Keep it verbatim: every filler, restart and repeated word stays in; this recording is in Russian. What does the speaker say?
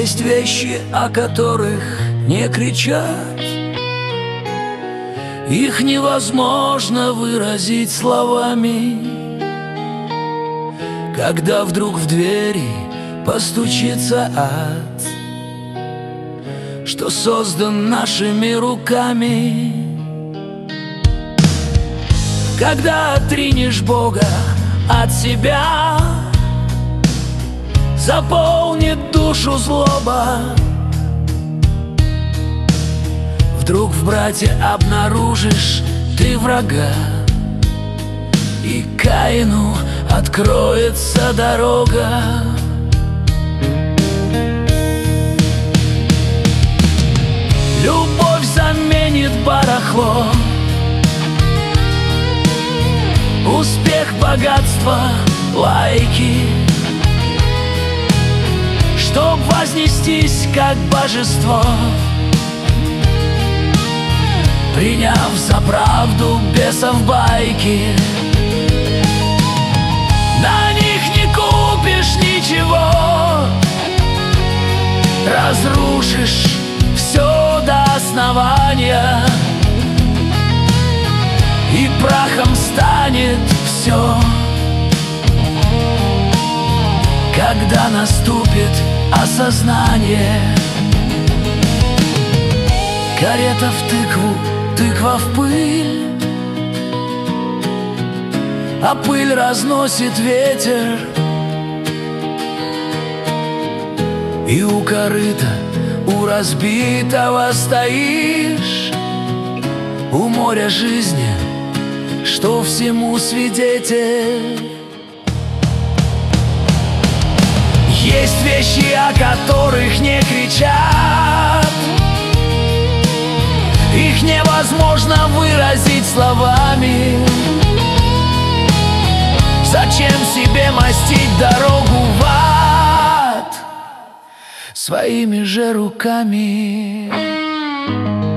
Есть вещи, о которых не кричат, их невозможно выразить словами. Когда вдруг в двери постучится ад, что создан нашими руками. Когда отринешь Бога от себя, заполнит душу злоба. Вдруг в брате обнаружишь ты врага, и Каину откроется дорога. Любовь заменит барахло, успех, богатство, лайки, чтоб вознестись как божество, приняв за правду бесов байки. На них не купишь ничего, разрушишь все до основания, и прахом станет все, когда наступит осознание. Карета в тыкву, тыква в пыль, а пыль разносит ветер. И у корыта, у разбитого стоишь, у моря жизни, что всему свидетель. Есть вещи, о которых не кричат, их невозможно выразить словами. Зачем себе мастить дорогу в ад своими же руками?